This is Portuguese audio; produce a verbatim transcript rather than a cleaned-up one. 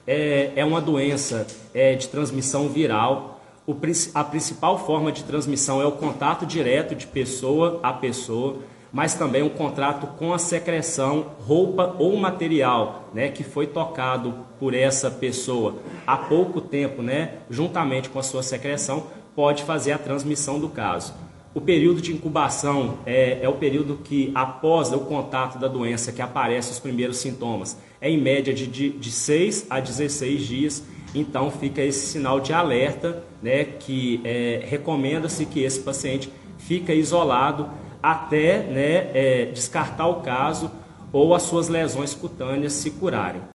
é, é uma doença é, de transmissão viral. O, a principal forma de transmissão é o contato direto de pessoa a pessoa, mas também o contato com a secreção, roupa ou material, né, que foi tocado por essa pessoa há pouco tempo, né, juntamente com a sua secreção, pode fazer a transmissão do caso. O período de incubação é, é o período que, após o contato da doença, que aparecem os primeiros sintomas. É em média de, de, de seis a dezesseis dias, então fica esse sinal de alerta, né, que é, recomenda-se que esse paciente fique isolado até, né, é, descartar o caso ou as suas lesões cutâneas se curarem.